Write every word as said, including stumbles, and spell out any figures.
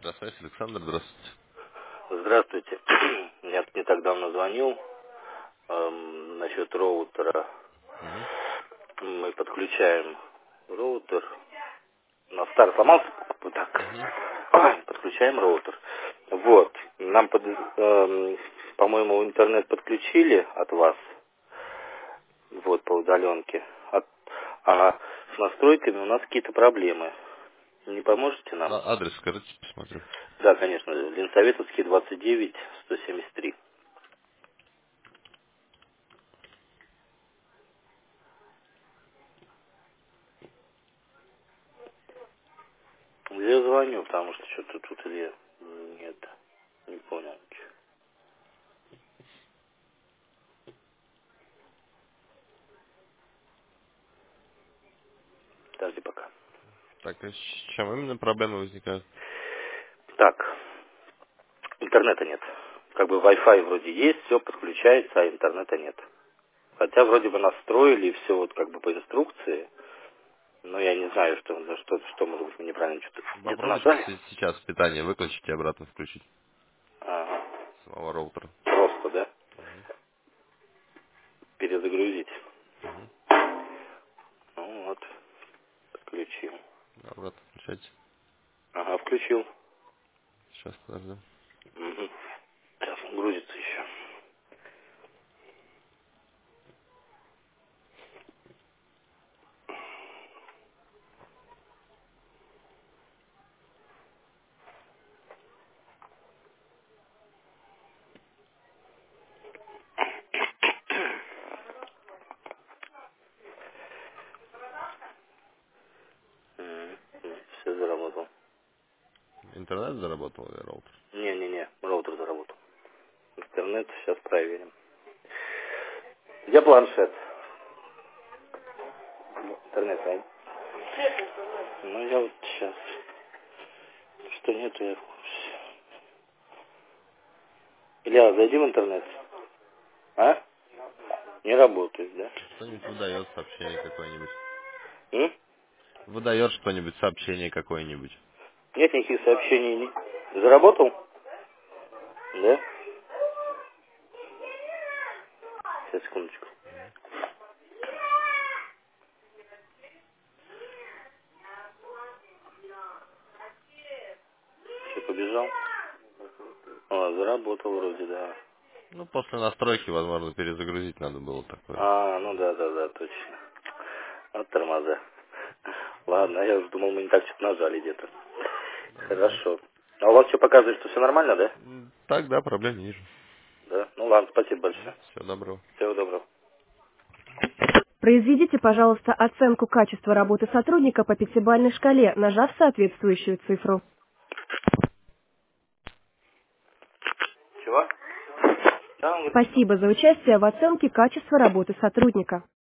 Красавец Александр, здравствуйте. Здравствуйте. Я не так давно звонил эм, насчет роутера. Мгм. Мы подключаем роутер. На старый сломался, вот так. Мгм. Ай, подключаем роутер. Вот. Нам, под- эм, по-моему, интернет подключили от вас. Вот, по удаленке. От- а с настройками у нас какие-то проблемы. Не поможете нам? А- Адрес скажите, посмотрю. Да, конечно. Ленсоветовский, двадцать девять, сто семьдесят три. Я звоню, потому что что-то тут или нет. Не понял ничего. Подожди пока. Так, а с чем именно проблемы возникают? Так, интернета нет. Как бы Wi-Fi вроде есть, все подключается, а интернета нет. Хотя вроде бы настроили все вот как бы по инструкции, но я не знаю, что, да, что, что может быть, мы неправильно что-то где-то Попробуйте нажали. с- сейчас питание выключить и обратно включить Ага. самого роутера. Просто, да? Мгм. Перезагрузить. Мгм. Ну вот, включил. Обратно включайте. Ага, включил. Сейчас подождем. Угу. Сейчас он грузится еще. Все заработал. Интернет заработал или роутер? Не-не-не, роутер заработал. Интернет сейчас проверим. Где планшет? Интернет, а? Ну, я вот сейчас. Что нету, я в курсе. Илья, зайди в интернет. А? Не работает, да? Что-нибудь выдает сообщение какое-нибудь. М? Выдает что-нибудь сообщение какое-нибудь. Нет никаких сообщений. Не... Заработал? Да? Сейчас, секундочку. Все, побежал? А, заработал вроде, да. Ну, после настройки, возможно, перезагрузить надо было такое. А, ну да, да, да, точно. Вот тормоза. Ладно, я уже думал, мы не так что-то нажали где-то. Да-да-да. Хорошо. А у вас что показывает, что все нормально, да? М, Так, да, проблем не вижу. Да. Ну ладно, спасибо большое. Всего доброго. Всего доброго. Произведите, пожалуйста, оценку качества работы сотрудника по пятибалльной шкале, нажав соответствующую цифру. Чего? Да, он говорит, что? Спасибо за участие в оценке качества работы сотрудника.